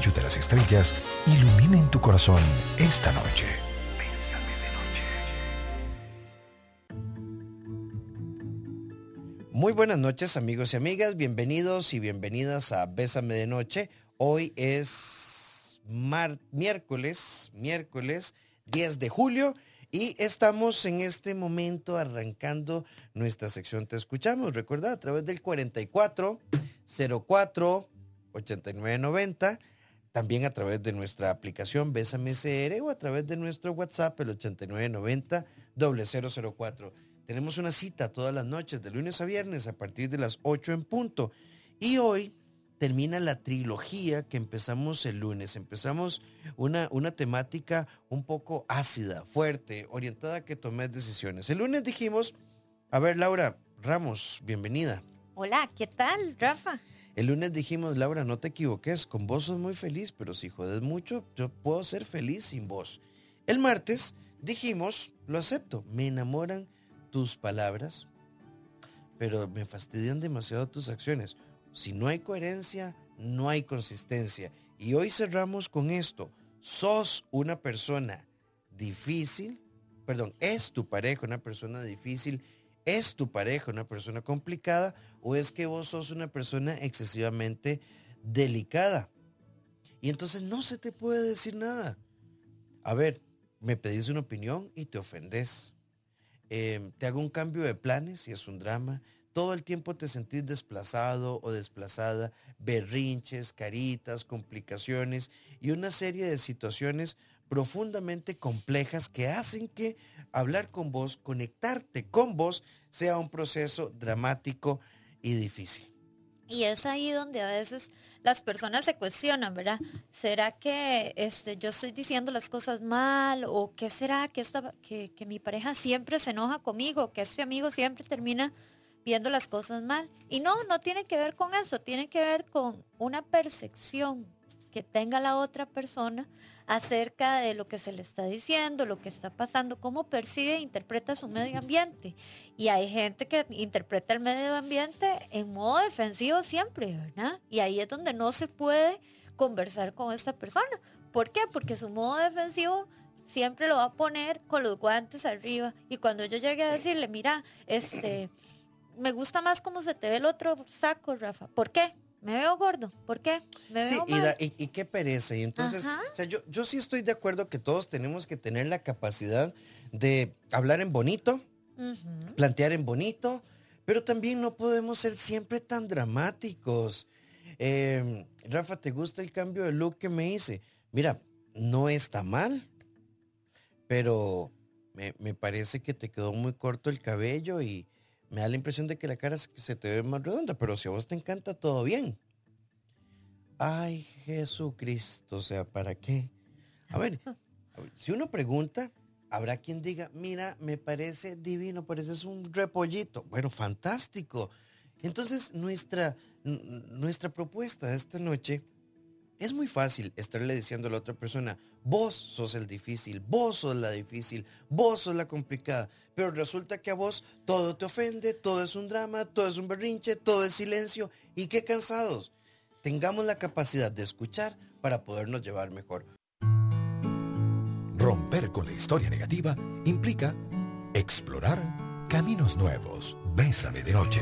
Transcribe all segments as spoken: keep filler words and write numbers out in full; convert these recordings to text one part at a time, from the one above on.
brillo de las estrellas iluminen tu corazón esta noche. Muy buenas noches, amigos y amigas. Bienvenidos y bienvenidas a Bésame de Noche. Hoy es mar- miércoles, miércoles diez de julio y estamos en este momento arrancando nuestra sección Te Escuchamos. Recuerda, a través del cuarenta y cuatro cero cuatro ochenta y nueve noventa, también a través de nuestra aplicación Bésame S R o a través de nuestro WhatsApp, el ochenta y nueve noventa cero cero cero cuatro. Tenemos una cita todas las noches, de lunes a viernes, a partir de las ocho en punto. Y hoy termina la trilogía que empezamos el lunes. Empezamos una, una temática un poco ácida, fuerte, orientada a que tomes decisiones. El lunes dijimos, a ver, Laura Ramos, bienvenida. Hola, ¿qué tal, Rafa? El lunes dijimos, Laura, no te equivoques, con vos sos muy feliz, pero si jodes mucho, yo puedo ser feliz sin vos. El martes dijimos, lo acepto, me enamoran tus palabras, pero me fastidian demasiado tus acciones. Si no hay coherencia, no hay consistencia. Y hoy cerramos con esto. ¿Sos una persona difícil? Perdón, ¿es tu pareja una persona difícil? ¿Es tu pareja una persona complicada? ¿O es que vos sos una persona excesivamente delicada? Y entonces no se te puede decir nada. A ver, me pedís una opinión y te ofendes. Eh, te hago un cambio de planes y es un drama. Todo el tiempo te sentís desplazado o desplazada, berrinches, caritas, complicaciones y una serie de situaciones profundamente complejas que hacen que hablar con vos, conectarte con vos, sea un proceso dramático y difícil. Y es ahí donde a veces las personas se cuestionan, ¿verdad? ¿Será que este, yo estoy diciendo las cosas mal? ¿O qué será que, esta, que, que mi pareja siempre se enoja conmigo? ¿Que este amigo siempre termina viendo las cosas mal? Y no, no tiene que ver con eso, tiene que ver con una percepción que tenga la otra persona acerca de lo que se le está diciendo, lo que está pasando, cómo percibe e interpreta su medio ambiente. Y hay gente que interpreta el medio ambiente en modo defensivo siempre, ¿verdad? Y ahí es donde no se puede conversar con esta persona. ¿Por qué? Porque su modo defensivo siempre lo va a poner con los guantes arriba. Y cuando yo llegue a decirle, mira, este, me gusta más cómo se te ve el otro saco, Rafa. ¿Por qué? Me veo gordo. ¿Por qué? Me Sí, veo y, mal. da, y, y qué pereza. Y entonces, o sea, yo, yo sí estoy de acuerdo que todos tenemos que tener la capacidad de hablar en bonito, uh-huh. plantear en bonito, pero también no podemos ser siempre tan dramáticos. Eh, Rafa, ¿te gusta el cambio de look que me hice? Mira, no está mal, pero me, me parece que te quedó muy corto el cabello y me da la impresión de que la cara se te ve más redonda, pero si a vos te encanta, todo bien. Ay, Jesucristo, o sea, ¿para qué? A ver, a ver, si uno pregunta, habrá quien diga, mira, me parece divino, pareces un repollito. Bueno, fantástico. Entonces, nuestra, n- nuestra propuesta esta noche es muy fácil estarle diciendo a la otra persona, vos sos el difícil, vos sos la difícil, vos sos la complicada, pero resulta que a vos todo te ofende, todo es un drama, todo es un berrinche, todo es silencio, y qué cansados. Tengamos la capacidad de escuchar para podernos llevar mejor. Romper con la historia negativa implica explorar caminos nuevos. Bésame de Noche.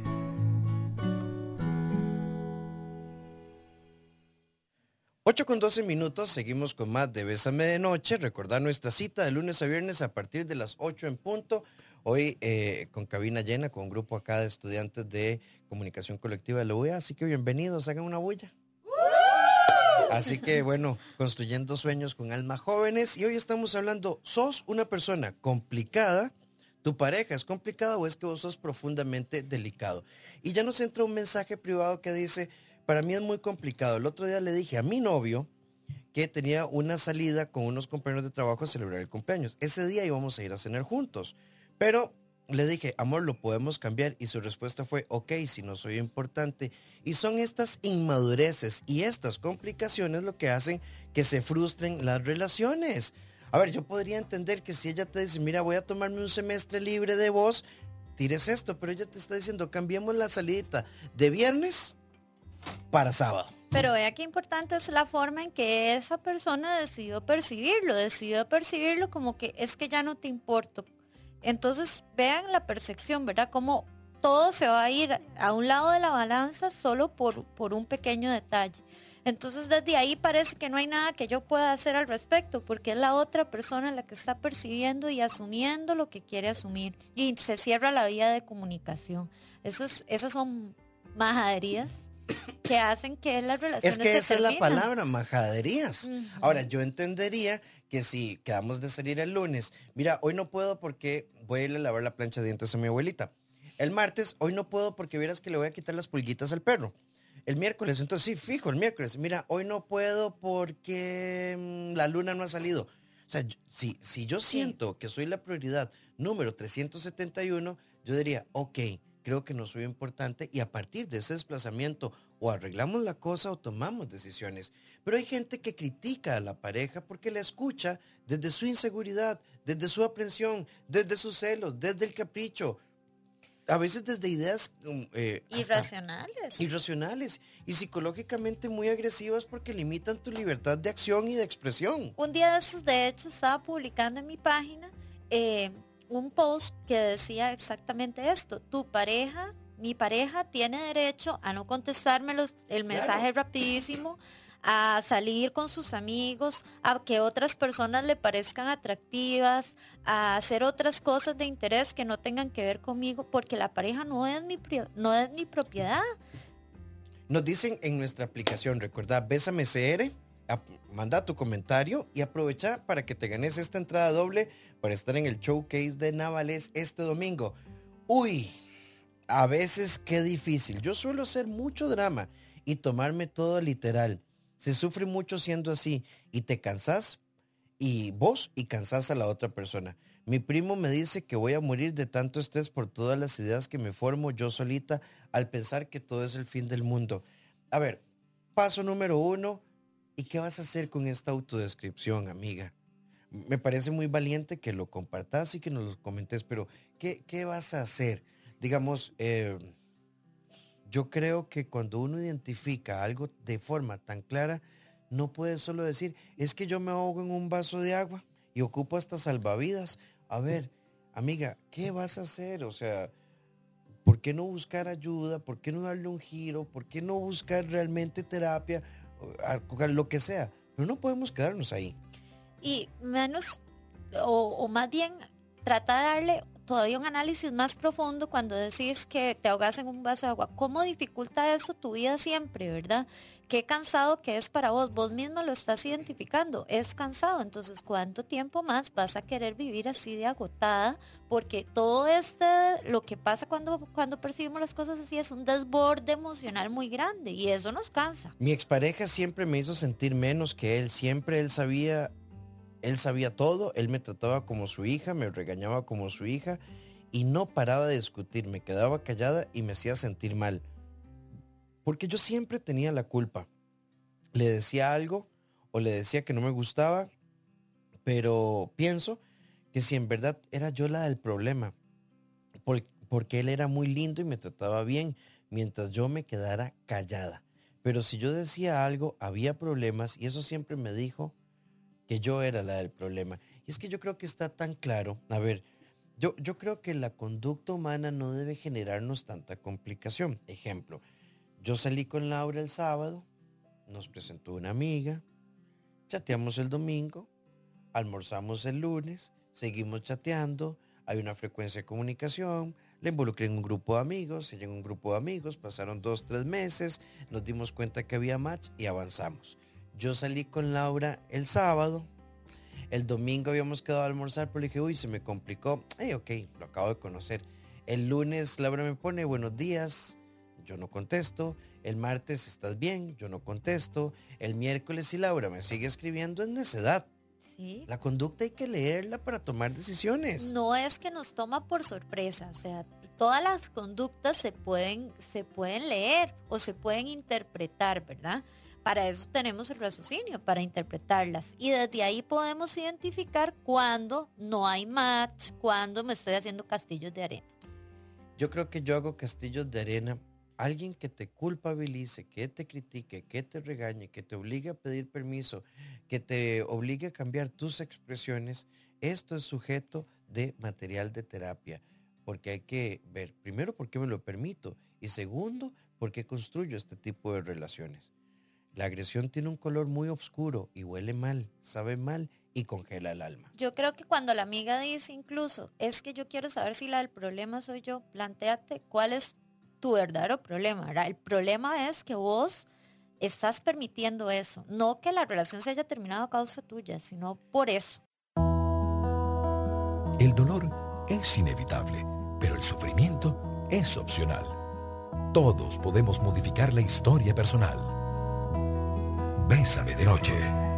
ocho con doce minutos, seguimos con más de Bésame de Noche. Recordar nuestra cita de lunes a viernes a partir de las ocho en punto. Hoy eh, con cabina llena, con un grupo acá de estudiantes de comunicación colectiva de la U E A. Así que bienvenidos, hagan una bulla. Así que bueno, construyendo sueños con almas jóvenes. Y hoy estamos hablando, ¿sos una persona complicada? ¿Tu pareja es complicada o es que vos sos profundamente delicado? Y ya nos entra un mensaje privado que dice, para mí es muy complicado. El otro día le dije a mi novio que tenía una salida con unos compañeros de trabajo a celebrar el cumpleaños. Ese día íbamos a ir a cenar juntos. Pero le dije, amor, ¿lo podemos cambiar? Y su respuesta fue, ok, si no soy importante. Y son estas inmadureces y estas complicaciones lo que hacen que se frustren las relaciones. A ver, yo podría entender que si ella te dice, mira, voy a tomarme un semestre libre de vos, tires esto, pero ella te está diciendo, cambiemos la salidita de viernes para sábado. Pero vea qué importante es la forma en que esa persona decidió percibirlo, decidió percibirlo como que es que ya no te importo. Entonces vean la percepción, ¿verdad? Como todo se va a ir a un lado de la balanza solo por, por un pequeño detalle. Entonces desde ahí parece que no hay nada que yo pueda hacer al respecto, porque es la otra persona la que está percibiendo y asumiendo lo que quiere asumir. Y se cierra la vía de comunicación. Eso es, esas son majaderías que hacen que las relaciones Es que se esa terminen. es la palabra, majaderías. Uh-huh. Ahora, yo entendería que si quedamos de salir el lunes, mira, hoy no puedo porque voy a ir a lavar la plancha de dientes a mi abuelita. El martes, hoy no puedo porque vieras que le voy a quitar las pulguitas al perro. El miércoles, entonces sí, fijo, el miércoles. Mira, hoy no puedo porque mmm, la luna no ha salido. O sea, yo, si, si yo siento sí. que soy la prioridad número trescientos setenta y uno, yo diría, ok, creo que no soy importante y a partir de ese desplazamiento o arreglamos la cosa o tomamos decisiones. Pero hay gente que critica a la pareja porque la escucha desde su inseguridad, desde su aprensión, desde sus celos, desde el capricho. A veces desde ideas eh, irracionales. Irracionales y psicológicamente muy agresivas porque limitan tu libertad de acción y de expresión. Un día de esos, de hecho, estaba publicando en mi página eh, un post que decía exactamente esto. Tu pareja, mi pareja tiene derecho a no contestarme los, el mensaje claro. rapidísimo, a salir con sus amigos, a que otras personas le parezcan atractivas, a hacer otras cosas de interés que no tengan que ver conmigo, porque la pareja no es mi, no es mi propiedad. Nos dicen en nuestra aplicación, recuerda, Bésame C R, a, manda tu comentario y aprovecha para que te ganes esta entrada doble para estar en el showcase de Navales este domingo. Uy, a veces qué difícil. Yo suelo hacer mucho drama y tomarme todo literal. Se sufre mucho siendo así y te cansás y vos y cansás a la otra persona. Mi primo me dice que voy a morir de tanto estrés por todas las ideas que me formo yo solita al pensar que todo es el fin del mundo. A ver, paso número uno, ¿y qué vas a hacer con esta autodescripción, amiga? Me parece muy valiente que lo compartas y que nos lo comentes, pero ¿qué, qué vas a hacer? Digamos, eh, yo creo que cuando uno identifica algo de forma tan clara, no puede solo decir, es que yo me ahogo en un vaso de agua y ocupo hasta salvavidas. A ver, amiga, ¿qué vas a hacer? O sea, ¿por qué no buscar ayuda? ¿Por qué no darle un giro? ¿Por qué no buscar realmente terapia? Lo que sea. Pero no podemos quedarnos ahí. Y menos, o, o más bien, trata de darle todavía un análisis más profundo cuando decís que te ahogas en un vaso de agua. ¿Cómo dificulta eso tu vida siempre, verdad? Qué cansado que es para vos. Vos mismo lo estás identificando. Es cansado. Entonces, ¿cuánto tiempo más vas a querer vivir así de agotada? Porque todo este, lo que pasa cuando, cuando percibimos las cosas así es un desborde emocional muy grande y eso nos cansa. Mi expareja siempre me hizo sentir menos que él. Siempre él sabía... Él sabía todo, él me trataba como su hija, me regañaba como su hija y no paraba de discutir, me quedaba callada y me hacía sentir mal. Porque yo siempre tenía la culpa. Le decía algo o le decía que no me gustaba, pero pienso que si en verdad era yo la del problema, porque él era muy lindo y me trataba bien, mientras yo me quedara callada. Pero si yo decía algo, había problemas y eso siempre me dijo que yo era la del problema. Y es que yo creo que está tan claro. A ver, yo, yo creo que la conducta humana no debe generarnos tanta complicación. Ejemplo, yo salí con Laura el sábado, nos presentó una amiga, chateamos el domingo, almorzamos el lunes, seguimos chateando, hay una frecuencia de comunicación, la involucré en un grupo de amigos, ella en un grupo de amigos, pasaron dos, tres meses, nos dimos cuenta que había match y avanzamos. Yo salí con Laura el sábado, el domingo habíamos quedado a almorzar, pero le dije, uy, se me complicó. Hey, ok, lo acabo de conocer. El lunes Laura me pone, buenos días, yo no contesto. El martes, ¿estás bien? Yo no contesto. El miércoles, si Laura me sigue escribiendo, es necedad. Sí. La conducta hay que leerla para tomar decisiones. No es que nos toma por sorpresa, o sea, todas las conductas se pueden, se pueden leer o se pueden interpretar, ¿verdad? Para eso tenemos el raciocinio, para interpretarlas. Y desde ahí podemos identificar cuando no hay match, cuando me estoy haciendo castillos de arena. Yo creo que yo hago castillos de arena alguien que te culpabilice, que te critique, que te regañe, que te obligue a pedir permiso, que te obligue a cambiar tus expresiones, esto es sujeto de material de terapia. Porque hay que ver, primero, por qué me lo permito y segundo, por qué construyo este tipo de relaciones. La agresión tiene un color muy oscuro y huele mal, sabe mal y congela el alma. Yo creo que cuando la amiga dice incluso, es que yo quiero saber si la del problema soy yo, plantéate cuál es tu verdadero problema, ¿verdad? El problema es que vos estás permitiendo eso, no que la relación se haya terminado a causa tuya, sino por eso. El dolor es inevitable, pero el sufrimiento es opcional. Todos podemos modificar la historia personal. Bésame de noche.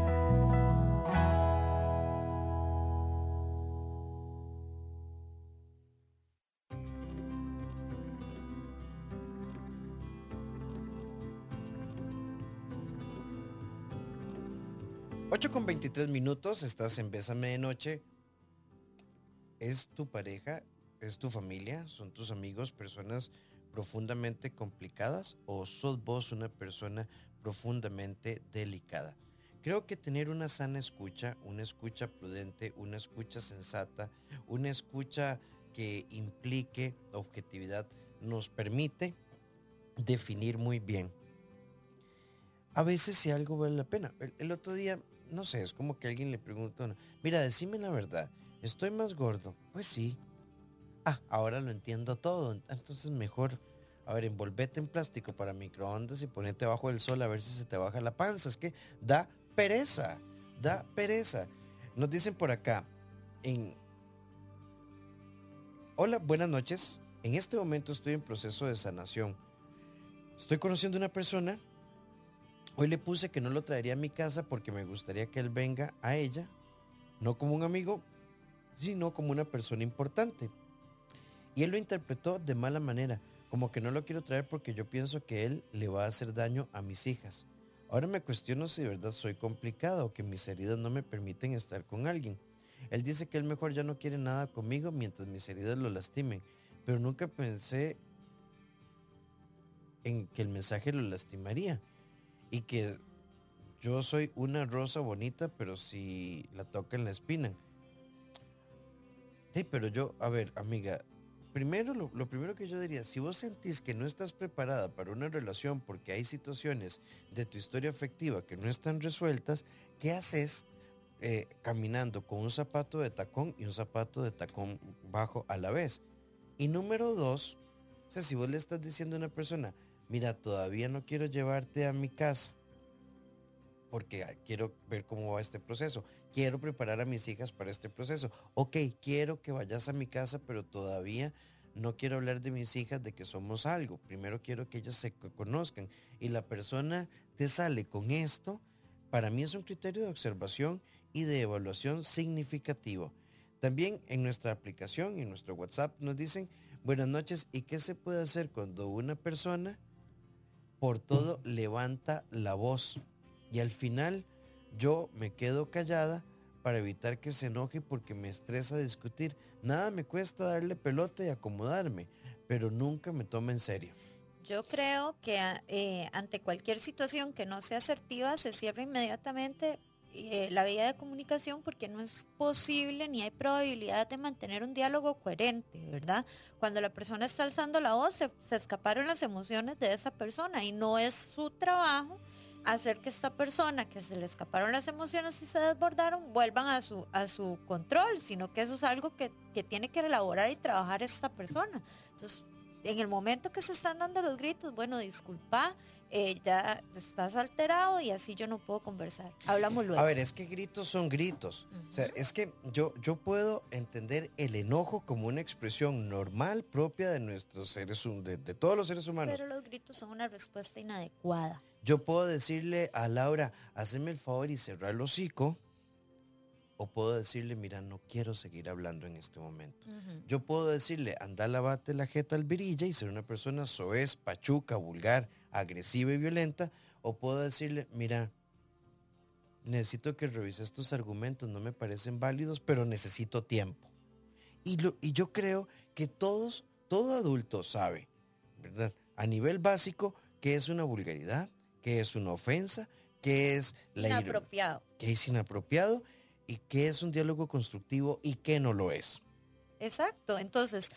ocho con veintitrés minutos, estás en Bésame de Noche. ¿Es tu pareja? ¿Es tu familia? ¿Son tus amigos personas profundamente complicadas? ¿O sos vos una persona profundamente delicada? Creo que tener una sana escucha, una escucha prudente, una escucha sensata, una escucha que implique objetividad, nos permite definir muy bien a veces si algo vale la pena. El, el otro día, no sé, es como que alguien le pregunta a uno, mira, decime la verdad, ¿estoy más gordo? Pues sí. Ah, ahora lo entiendo todo, entonces mejor, a ver, envolvete en plástico para microondas y ponete bajo el sol a ver si se te baja la panza. Es que da pereza, da pereza. Nos dicen por acá, en... Hola, buenas noches. En este momento estoy en proceso de sanación. Estoy conociendo una persona. Hoy le puse que no lo traería a mi casa porque me gustaría que él venga a ella, no como un amigo, sino como una persona importante. Y él lo interpretó de mala manera, como que no lo quiero traer porque yo pienso que él le va a hacer daño a mis hijas. Ahora me cuestiono si de verdad soy complicada o que mis heridas no me permiten estar con alguien. Él dice que él mejor ya no quiere nada conmigo mientras mis heridas lo lastimen, pero nunca pensé en que el mensaje lo lastimaría. Y que yo soy una rosa bonita, pero si la tocan la espinan. Sí, pero yo, a ver, amiga, primero lo, lo primero que yo diría, si vos sentís que no estás preparada para una relación porque hay situaciones de tu historia afectiva que no están resueltas, ¿qué haces eh, caminando con un zapato de tacón y un zapato de tacón bajo a la vez? Y número dos, o sea, si vos le estás diciendo a una persona, mira, todavía no quiero llevarte a mi casa porque quiero ver cómo va este proceso. Quiero preparar a mis hijas para este proceso. Ok, quiero que vayas a mi casa, pero todavía no quiero hablar de mis hijas, de que somos algo. Primero quiero que ellas se conozcan. Y la persona te sale con esto, para mí es un criterio de observación y de evaluación significativo. También en nuestra aplicación, en nuestro WhatsApp, nos dicen, buenas noches, ¿y qué se puede hacer cuando una persona por todo levanta la voz? Y al final yo me quedo callada para evitar que se enoje porque me estresa discutir. Nada me cuesta darle pelota y acomodarme, pero nunca me toma en serio. Yo creo que eh, ante cualquier situación que no sea asertiva se cierra inmediatamente eh, la vía de comunicación porque no es posible ni hay probabilidad de mantener un diálogo coherente, ¿verdad? Cuando la persona está alzando la voz se, se escaparon las emociones de esa persona y no es su trabajo hacer que esta persona que se le escaparon las emociones y se desbordaron vuelvan a su, a su control, sino que eso es algo que, que tiene que elaborar y trabajar esta persona. Entonces, en el momento que se están dando los gritos, bueno, disculpa, eh, ya estás alterado y así yo no puedo conversar. Hablamos luego. A ver, es que gritos son gritos. Uh-huh. O sea, es que yo, yo puedo entender el enojo como una expresión normal propia de nuestros seres, de, de todos los seres humanos. Pero los gritos son una respuesta inadecuada. Yo puedo decirle a Laura, hazme el favor y cerrar el hocico. O puedo decirle, mira, no quiero seguir hablando en este momento. Uh-huh. Yo puedo decirle, anda, lavate la jeta al virilla y ser una persona soez, pachuca, vulgar, agresiva y violenta. O puedo decirle, mira, necesito que revises tus argumentos, no me parecen válidos, pero necesito tiempo. Y, lo, y yo creo que todos, todo adulto sabe, ¿verdad? a nivel básico qué es una vulgaridad, qué es una ofensa, qué es la inapropiado. qué es inapropiado y qué es un diálogo constructivo y qué no lo es. Exacto, entonces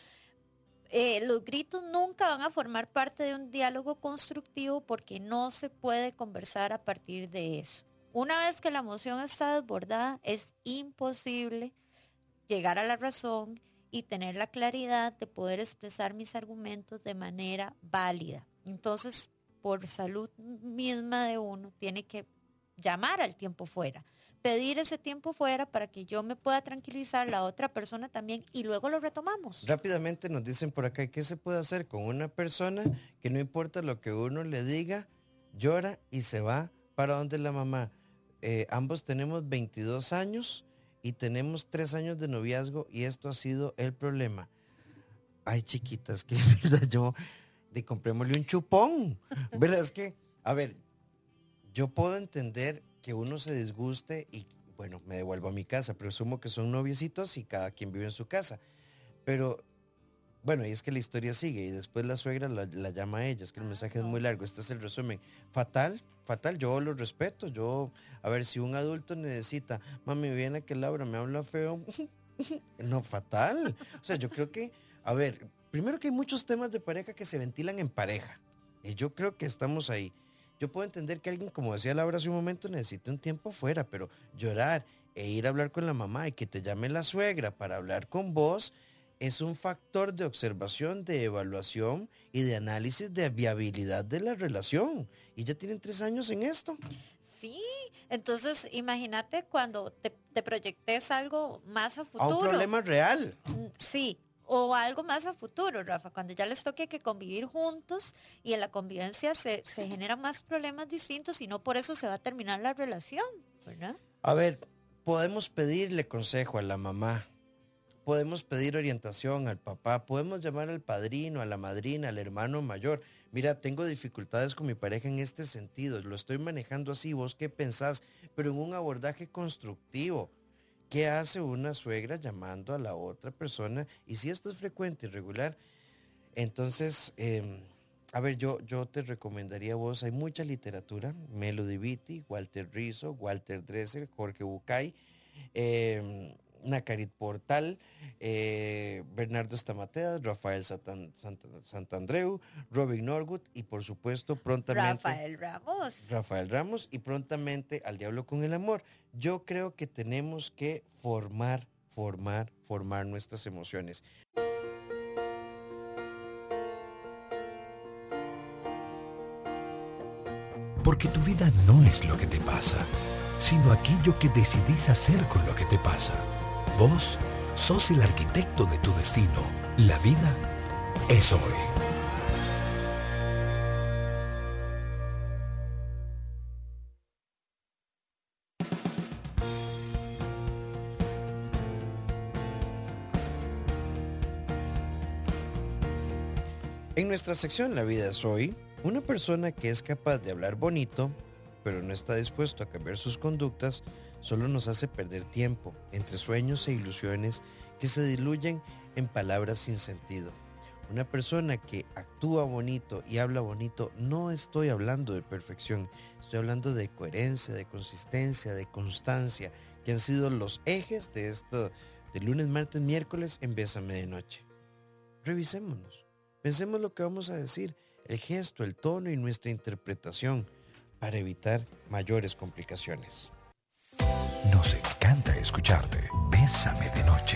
eh, los gritos nunca van a formar parte de un diálogo constructivo porque no se puede conversar a partir de eso. Una vez que la emoción está desbordada, es imposible llegar a la razón y tener la claridad de poder expresar mis argumentos de manera válida. Entonces, por salud misma de uno, tiene que llamar al tiempo fuera, pedir ese tiempo fuera para que yo me pueda tranquilizar, la otra persona también, y luego lo retomamos. Rápidamente nos dicen por acá, ¿qué se puede hacer con una persona que no importa lo que uno le diga, llora y se va para donde la mamá? Eh, ambos tenemos veintidós años y tenemos tres años de noviazgo y esto ha sido el problema. Ay, chiquitas, que verdad yo, de comprémosle un chupón. ¿Verdad? Es que, a ver, yo puedo entender que uno se disguste y, bueno, me devuelvo a mi casa. Presumo que son noviecitos y cada quien vive en su casa. Pero, bueno, y es que la historia sigue y después la suegra la, la llama a ella. Es que el mensaje es muy largo. Este es el resumen. Fatal, fatal. Yo lo respeto. Yo, a ver, si un adulto necesita, mami, viene que Laura me habla feo. No, fatal. O sea, yo creo que, a ver, primero que hay muchos temas de pareja que se ventilan en pareja. Y yo creo que estamos ahí. Yo puedo entender que alguien, como decía Laura hace un momento, necesite un tiempo fuera, pero llorar e ir a hablar con la mamá y que te llame la suegra para hablar con vos es un factor de observación, de evaluación y de análisis de viabilidad de la relación. Y ya tienen tres años en esto. Sí, entonces imagínate cuando te, te proyectes algo más a futuro. A un problema real. Sí. O algo más a futuro, Rafa, cuando ya les toque que convivir juntos y en la convivencia se, se generan más problemas distintos y no por eso se va a terminar la relación, ¿verdad? A ver, podemos pedirle consejo a la mamá, podemos pedir orientación al papá, podemos llamar al padrino, a la madrina, al hermano mayor. Mira, tengo dificultades con mi pareja en este sentido, lo estoy manejando así, ¿vos qué pensás? Pero en un abordaje constructivo. ¿Qué hace una suegra llamando a la otra persona? Y si esto es frecuente y regular, entonces, eh, a ver, yo, yo te recomendaría a vos, hay mucha literatura, Melody Beatty, Walter Rizzo, Walter Dresser, Jorge Bucay, eh, Nacarit Portal, eh, Bernardo Stamateas, Rafael Satan, Sant, Santandreu, Robin Norwood y por supuesto prontamente Rafael Ramos. Rafael Ramos y prontamente Al Diablo con el Amor. Yo creo que tenemos que formar, formar, formar nuestras emociones. Porque tu vida no es lo que te pasa, sino aquello que decidís hacer con lo que te pasa. Vos sos el arquitecto de tu destino. La vida es hoy. En nuestra sección La vida es hoy, una persona que es capaz de hablar bonito, pero no está dispuesto a cambiar sus conductas, solo nos hace perder tiempo entre sueños e ilusiones que se diluyen en palabras sin sentido. Una persona que actúa bonito y habla bonito, no estoy hablando de perfección, estoy hablando de coherencia, de consistencia, de constancia, que han sido los ejes de esto de lunes, martes, miércoles en Bésame de Noche. Revisémonos, pensemos lo que vamos a decir, el gesto, el tono y nuestra interpretación para evitar mayores complicaciones. Nos encanta escucharte. Bésame de Noche.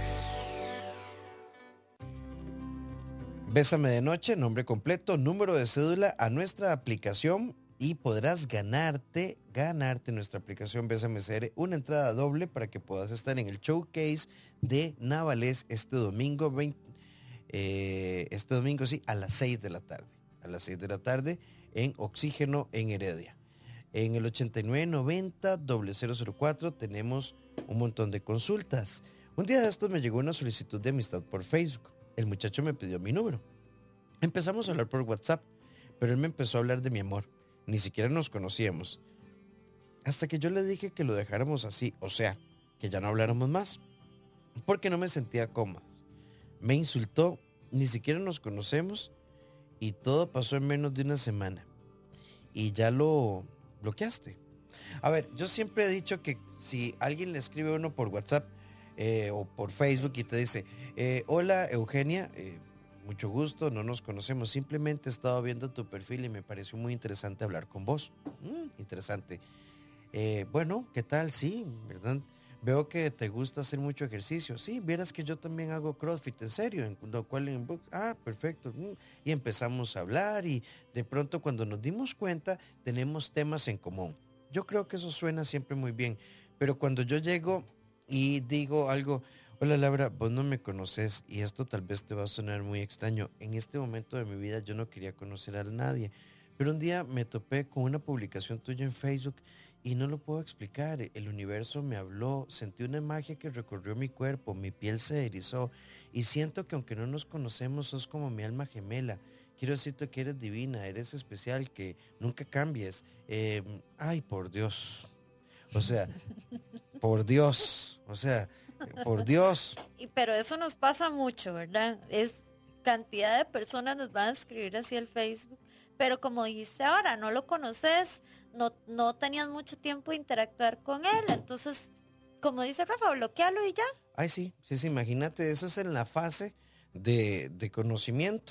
Bésame de Noche, nombre completo, número de cédula a nuestra aplicación y podrás ganarte, ganarte nuestra aplicación Bésame C R, una entrada doble para que puedas estar en el showcase de Navalés este domingo, veinte, eh, este domingo sí, a las seis de la tarde. A las seis de la tarde en Oxígeno en Heredia. En el ochenta y nueve noventa cero cero cero cuatro tenemos un montón de consultas. Un día de estos me llegó una solicitud de amistad por Facebook. El muchacho me pidió mi número. Empezamos a hablar por WhatsApp, pero él me empezó a hablar de mi amor. Ni siquiera nos conocíamos. Hasta que yo le dije que lo dejáramos así, o sea, que ya no habláramos más, porque no me sentía cómoda. Me insultó, ni siquiera nos conocemos, y todo pasó en menos de una semana y ya lo bloqueaste. A ver, yo siempre he dicho que si alguien le escribe a uno por WhatsApp eh, o por Facebook y te dice, eh, hola Eugenia, eh, mucho gusto, no nos conocemos, simplemente he estado viendo tu perfil y me pareció muy interesante hablar con vos. Mm, interesante. Eh, bueno, ¿qué tal? Sí, ¿verdad? Veo que te gusta hacer mucho ejercicio. Sí, vieras que yo también hago CrossFit, en serio, en lo cual en box. Ah, perfecto. Mm. Y empezamos a hablar y de pronto cuando nos dimos cuenta tenemos temas en común. Yo creo que eso suena siempre muy bien, pero cuando yo llego y digo algo, hola Laura, vos no me conoces y esto tal vez te va a sonar muy extraño. En este momento de mi vida yo no quería conocer a nadie, pero un día me topé con una publicación tuya en Facebook y no lo puedo explicar. El universo me habló, sentí una magia que recorrió mi cuerpo, mi piel se erizó y siento que aunque no nos conocemos, sos como mi alma gemela. Quiero decirte que eres divina, eres especial, que nunca cambies. Eh, ay, por Dios. O sea, por Dios. O sea, por Dios. Y pero eso nos pasa mucho, ¿verdad? Es cantidad de personas nos van a escribir así el Facebook, pero como dijiste ahora, no lo conoces, no, no tenías mucho tiempo de interactuar con él, entonces, como dice Rafa, bloquealo y ya. Ay, sí, sí, sí, imagínate, eso es en la fase de, de conocimiento.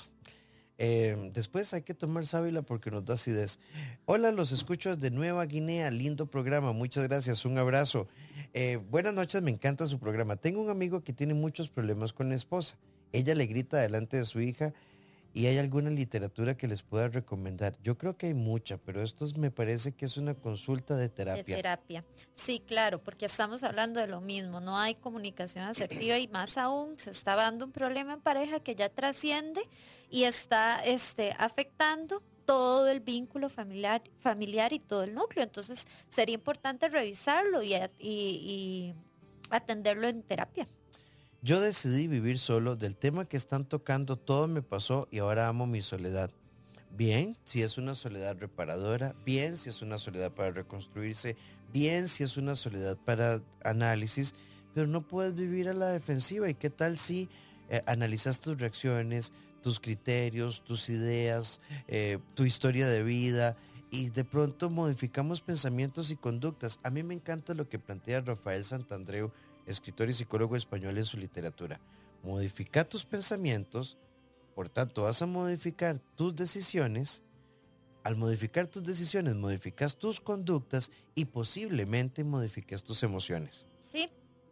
Eh, después hay que tomar sábila porque nos da acidez. Hola, los escucho desde Nueva Guinea, lindo programa, muchas gracias, un abrazo. Eh, buenas noches, me encanta su programa. Tengo un amigo que tiene muchos problemas con la esposa. Ella le grita delante de su hija y hay alguna literatura que les pueda recomendar. Yo creo que hay mucha, pero esto es- me parece que es una consulta de De terapia. terapia. Sí, claro, porque estamos hablando de lo mismo, no hay comunicación asertiva y más aún se está dando un problema en pareja que ya trasciende y está este, afectando todo el vínculo familiar, familiar y todo el núcleo. Entonces sería importante revisarlo y, a- y- y atenderlo en terapia. Yo decidí vivir solo, del tema que están tocando todo me pasó y ahora amo mi soledad. Bien, si es una soledad reparadora, bien si es una soledad para reconstruirse, bien si es una soledad para análisis, pero no puedes vivir a la defensiva. ¿Y qué tal si eh, analizas tus reacciones, tus criterios, tus ideas, eh, tu historia de vida y de pronto modificamos pensamientos y conductas? A mí me encanta lo que plantea Rafael Santandreu, escritor y psicólogo español, en su literatura. Modifica tus pensamientos, por tanto vas a modificar tus decisiones. Al modificar tus decisiones, modificas tus conductas y posiblemente modificas tus emociones. Sí,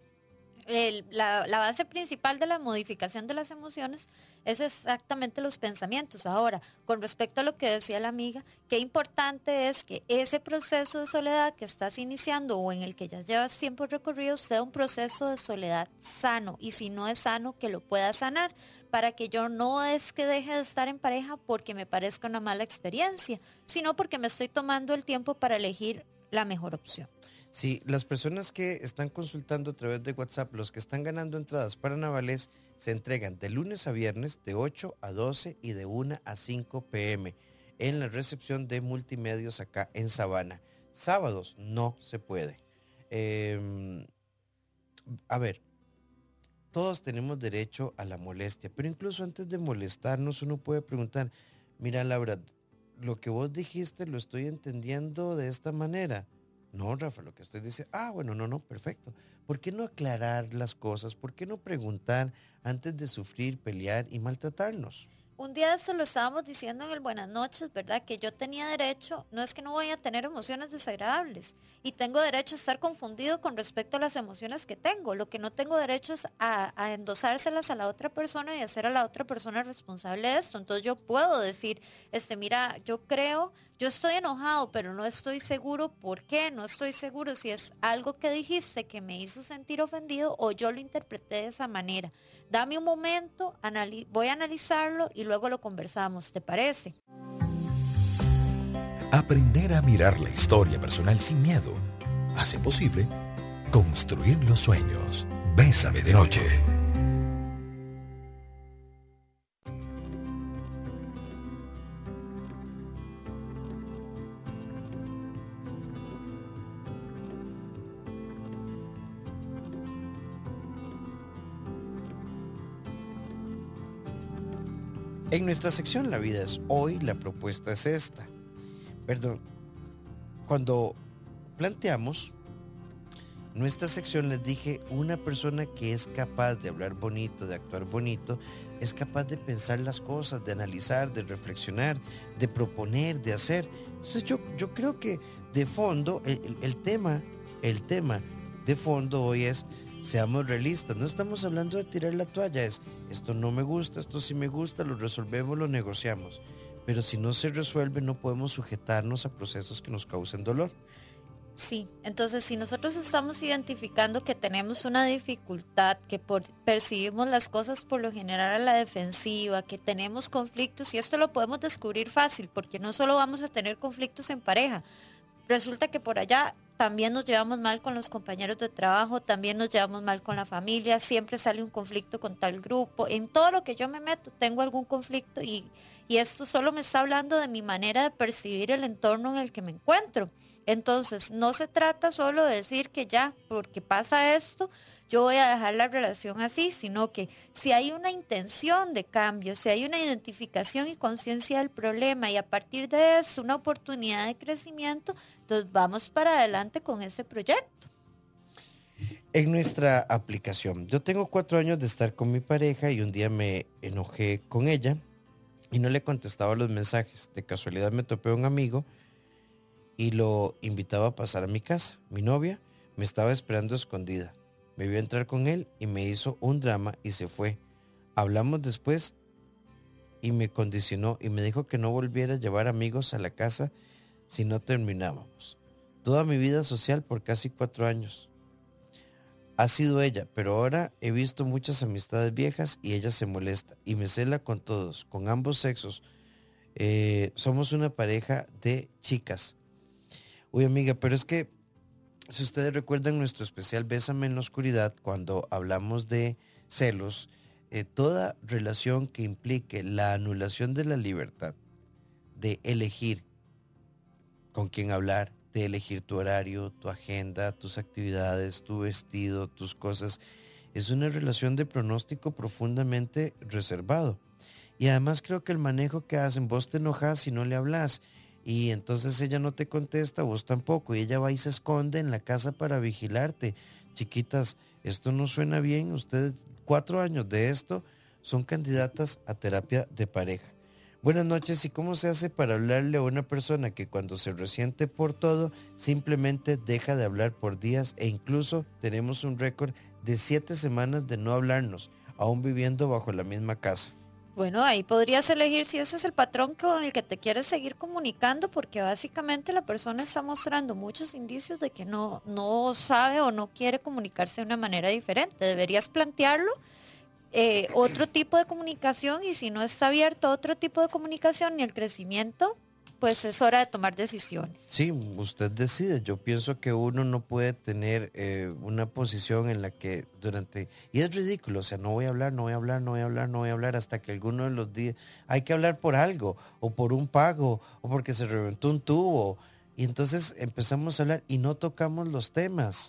el- la, la base principal de la modificación de las emociones es exactamente los pensamientos. Ahora, con respecto a lo que decía la amiga, qué importante es que ese proceso de soledad que estás iniciando o en el que ya llevas tiempo recorrido sea un proceso de soledad sano, y si no es sano, que lo pueda sanar, para que yo no es que deje de estar en pareja porque me parezca una mala experiencia, sino porque me estoy tomando el tiempo para elegir la mejor opción. Sí, las personas que están consultando a través de WhatsApp, los que están ganando entradas para Navales, se entregan de lunes a viernes de ocho a doce y de una a cinco pe eme en la recepción de Multimedios acá en Sabana. Sábados no se puede. Eh, a ver, todos tenemos derecho a la molestia, pero incluso antes de molestarnos uno puede preguntar, mira Laura, lo que vos dijiste lo estoy entendiendo de esta manera. No, Rafa, lo que estoy diciendo, ah, bueno, no, no, perfecto. ¿Por qué no aclarar las cosas? ¿Por qué no preguntar antes de sufrir, pelear y maltratarnos? Un día de eso lo estábamos diciendo en el Buenas noches, ¿verdad? Que yo tenía derecho, no es que no voy a tener emociones desagradables, y tengo derecho a estar confundido con respecto a las emociones que tengo. Lo que no tengo derecho es a, a endosárselas a la otra persona y hacer a la otra persona responsable de esto. Entonces yo puedo decir, este, mira, yo creo, yo estoy enojado, pero no estoy seguro por qué, no estoy seguro si es algo que dijiste que me hizo sentir ofendido o yo lo interpreté de esa manera. Dame un momento, anali- voy a analizarlo y luego lo conversamos, ¿te parece? Aprender a mirar la historia personal sin miedo hace posible construir los sueños. Bésame de noche. En nuestra sección La vida es hoy, la propuesta es esta. Perdón, cuando planteamos nuestra sección les dije, una persona que es capaz de hablar bonito, de actuar bonito, es capaz de pensar las cosas, de analizar, de reflexionar, de proponer, de hacer. Entonces yo, yo creo que de fondo, el, el, el tema, el tema de fondo hoy es, seamos realistas, no estamos hablando de tirar la toalla, es, esto no me gusta, esto sí me gusta, lo resolvemos, lo negociamos. Pero si no se resuelve, no podemos sujetarnos a procesos que nos causen dolor. Sí, entonces si nosotros estamos identificando que tenemos una dificultad, que por, percibimos las cosas por lo general a la defensiva, que tenemos conflictos, y esto lo podemos descubrir fácil, porque no solo vamos a tener conflictos en pareja, resulta que por allá también nos llevamos mal con los compañeros de trabajo, también nos llevamos mal con la familia, siempre sale un conflicto con tal grupo, en todo lo que yo me meto tengo algún conflicto y, y esto solo me está hablando de mi manera de percibir el entorno en el que me encuentro. Entonces, no se trata solo de decir que ya, porque pasa esto, yo voy a dejar la relación así, sino que si hay una intención de cambio, si hay una identificación y conciencia del problema y a partir de eso una oportunidad de crecimiento, entonces vamos para adelante con ese proyecto. En nuestra aplicación, yo tengo cuatro años de estar con mi pareja y un día me enojé con ella y no le contestaba los mensajes. De casualidad me topé a un amigo y lo invitaba a pasar a mi casa. Mi novia me estaba esperando escondida. Me vio entrar con él y me hizo un drama y se fue. Hablamos después y me condicionó y me dijo que no volviera a llevar amigos a la casa si no terminábamos. Toda mi vida social por casi cuatro años ha sido ella, pero ahora he visto muchas amistades viejas y ella se molesta y me cela con todos, con ambos sexos. Eh, somos una pareja de chicas. Uy, amiga, pero es que si ustedes recuerdan nuestro especial Bésame en la Oscuridad, cuando hablamos de celos, eh, toda relación que implique la anulación de la libertad de elegir con quién hablar, de elegir tu horario, tu agenda, tus actividades, tu vestido, tus cosas, es una relación de pronóstico profundamente reservado. Y además creo que el manejo que hacen, vos te enojas si no le hablas, y entonces ella no te contesta, vos tampoco, y ella va y se esconde en la casa para vigilarte. Chiquitas, esto no suena bien, ustedes cuatro años de esto son candidatas a terapia de pareja. Buenas noches, ¿y cómo se hace para hablarle a una persona que cuando se resiente por todo, simplemente deja de hablar por días e incluso tenemos un récord de siete semanas de no hablarnos, aún viviendo bajo la misma casa? Bueno, ahí podrías elegir si ese es el patrón con el que te quieres seguir comunicando, porque básicamente la persona está mostrando muchos indicios de que no, no sabe o no quiere comunicarse de una manera diferente. Deberías plantearlo, eh, otro tipo de comunicación, y si no está abierto a otro tipo de comunicación ni el crecimiento, pues es hora de tomar decisiones. Sí, usted decide. Yo pienso que uno no puede tener eh, una posición en la que durante... Y es ridículo, o sea, no voy a hablar, no voy a hablar, no voy a hablar, no voy a hablar hasta que alguno de los días... Hay que hablar por algo, o por un pago, o porque se reventó un tubo. Y entonces empezamos a hablar y no tocamos los temas.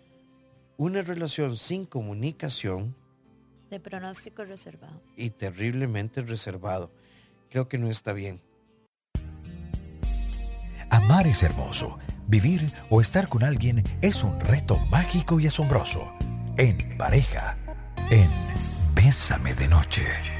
Una relación sin comunicación... De pronóstico reservado. Y terriblemente reservado. Creo que no está bien. Amar es hermoso. Vivir o estar con alguien es un reto mágico y asombroso. En pareja, en Bésame de Noche.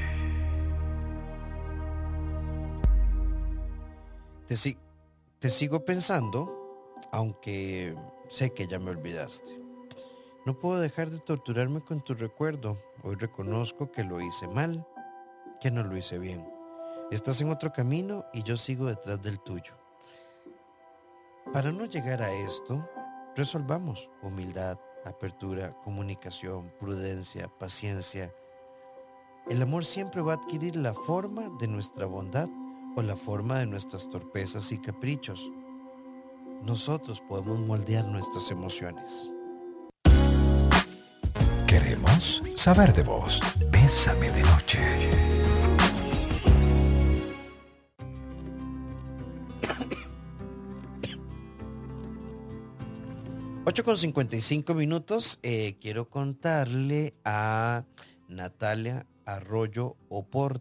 Te, si- te sigo pensando, aunque sé que ya me olvidaste. No puedo dejar de torturarme con tu recuerdo. Hoy reconozco que lo hice mal, que no lo hice bien. Estás en otro camino y yo sigo detrás del tuyo. Para no llegar a esto, resolvamos humildad, apertura, comunicación, prudencia, paciencia. El amor siempre va a adquirir la forma de nuestra bondad o la forma de nuestras torpezas y caprichos. Nosotros podemos moldear nuestras emociones. Queremos saber de vos. Bésame de Noche. ocho con cincuenta y cinco minutos. Eh, quiero contarle a Natalia Arroyo Oporta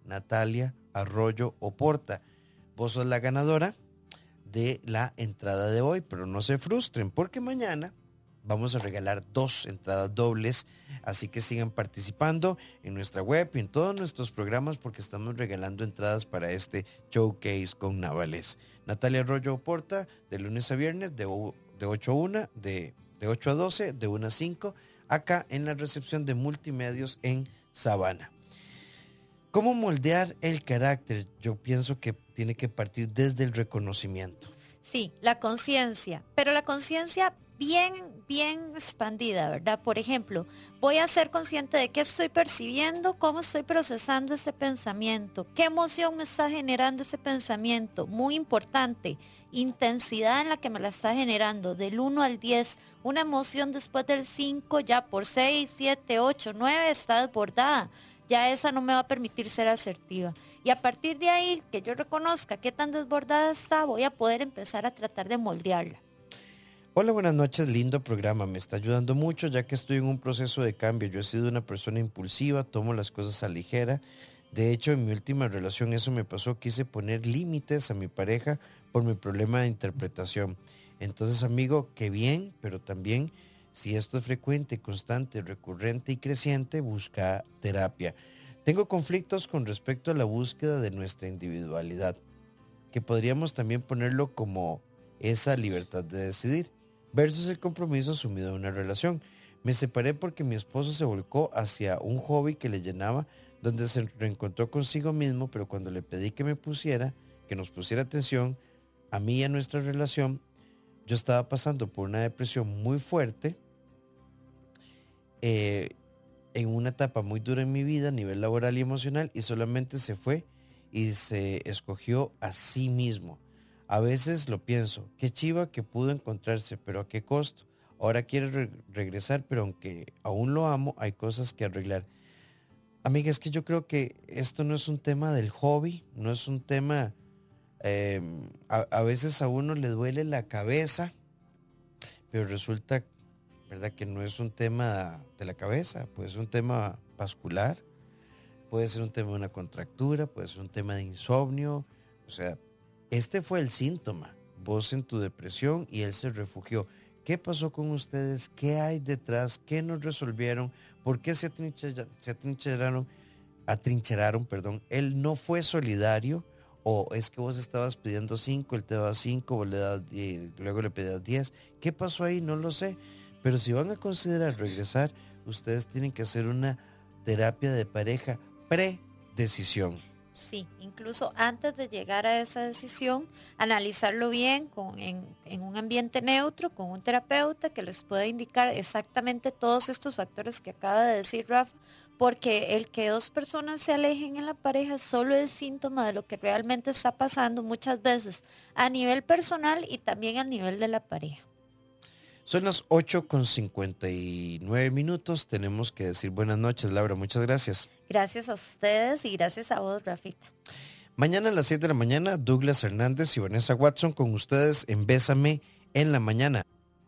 Natalia Arroyo Oporta. Vos sos la ganadora de la entrada de hoy, pero no se frustren porque mañana vamos a regalar dos entradas dobles, así que sigan participando en nuestra web y en todos nuestros programas porque estamos regalando entradas para este showcase con Navales. Natalia Arroyo Oporta, de lunes a viernes, de, de ocho a una, de, de ocho a doce, de una a cinco, acá en la recepción de Multimedios en Sabana. ¿Cómo moldear el carácter? Yo pienso que tiene que partir desde el reconocimiento. Sí, la conciencia, pero la conciencia bien, bien expandida, ¿verdad? Por ejemplo, voy a ser consciente de qué estoy percibiendo, cómo estoy procesando ese pensamiento, qué emoción me está generando ese pensamiento. Muy importante, intensidad en la que me la está generando, del uno al diez. Una emoción después del cinco, ya por seis, siete, ocho, nueve está desbordada. Ya esa no me va a permitir ser asertiva. Y a partir de ahí, que yo reconozca qué tan desbordada está, voy a poder empezar a tratar de moldearla. Hola, buenas noches, lindo programa, me está ayudando mucho ya que estoy en un proceso de cambio. Yo he sido una persona impulsiva, tomo las cosas a ligera. De hecho, en mi última relación eso me pasó, quise poner límites a mi pareja por mi problema de interpretación. Entonces, amigo, qué bien, pero también si esto es frecuente, constante, recurrente y creciente, busca terapia. Tengo conflictos con respecto a la búsqueda de nuestra individualidad, que podríamos también ponerlo como esa libertad de decidir, versus el compromiso asumido en una relación. Me separé porque mi esposo se volcó hacia un hobby que le llenaba, donde se reencontró consigo mismo, pero cuando le pedí que me pusiera, que nos pusiera atención a mí y a nuestra relación, yo estaba pasando por una depresión muy fuerte, eh, en una etapa muy dura en mi vida a nivel laboral y emocional, y solamente se fue y se escogió a sí mismo. A veces lo pienso, qué chiva que pudo encontrarse, pero a qué costo. Ahora quiere re- regresar, pero aunque aún lo amo, hay cosas que arreglar. Amiga, es que yo creo que esto no es un tema del hobby, no es un tema, eh, a, a veces a uno le duele la cabeza, pero resulta, ¿verdad?, que no es un tema de la cabeza, puede ser un tema vascular, puede ser un tema de una contractura, puede ser un tema de insomnio, o sea, este fue el síntoma, vos en tu depresión y él se refugió. ¿Qué pasó con ustedes? ¿Qué hay detrás? ¿Qué nos resolvieron? ¿Por qué se atrincheraron? Se atrincheraron, atrincheraron, perdón. ¿Él no fue solidario? ¿O es que vos estabas pidiendo cinco, él te daba cinco, vos le das diez, luego le pedías diez? ¿Qué pasó ahí? No lo sé. Pero si van a considerar regresar, ustedes tienen que hacer una terapia de pareja pre-decisión. Sí, incluso antes de llegar a esa decisión, analizarlo bien con, en, en un ambiente neutro, con un terapeuta que les pueda indicar exactamente todos estos factores que acaba de decir Rafa, porque el que dos personas se alejen en la pareja es solo el síntoma de lo que realmente está pasando muchas veces a nivel personal y también a nivel de la pareja. Son las ocho con cincuenta y nueve minutos. Tenemos que decir buenas noches, Laura. Muchas gracias. Gracias a ustedes y gracias a vos, Rafita. Mañana a las siete de la mañana, Douglas Hernández y Vanessa Watson con ustedes en Bésame en la Mañana.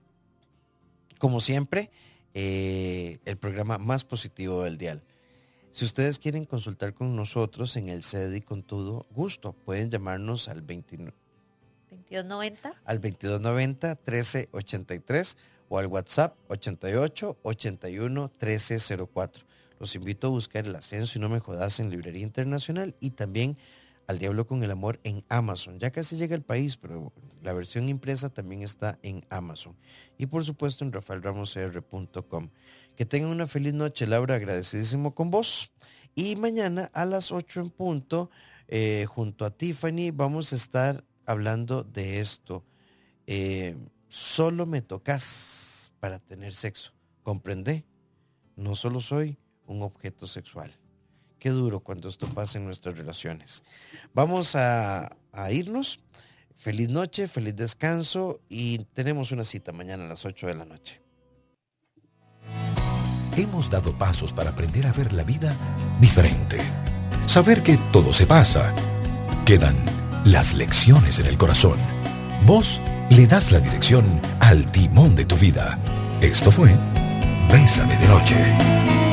Como siempre, eh, el programa más positivo del dial. Si ustedes quieren consultar con nosotros en el C E D I con todo gusto, pueden llamarnos al veintinueve. veintidós noventa. Al veintidós noventa, trece ochenta y tres o al WhatsApp ochenta y ocho, ochenta y uno, trece cero cuatro. Los invito a buscar El Ascenso y No Me Jodas en Librería Internacional y también Al Diablo con el Amor en Amazon. Ya casi llega al país, pero la versión impresa también está en Amazon. Y por supuesto en rafael ramos c r punto com. Que tengan una feliz noche, Laura, agradecidísimo con vos. Y mañana a las ocho en punto, eh, junto a Tiffany, vamos a estar hablando de esto. Eh, solo me tocas para tener sexo. ¿Comprendé? No solo soy un objeto sexual. Qué duro cuando esto pasa en nuestras relaciones. Vamos a, a irnos. Feliz noche, feliz descanso y tenemos una cita mañana a las ocho de la noche. Hemos dado pasos para aprender a ver la vida diferente. Saber que todo se pasa. Quedan las lecciones en el corazón. Vos le das la dirección al timón de tu vida. Esto fue Bésame de Noche.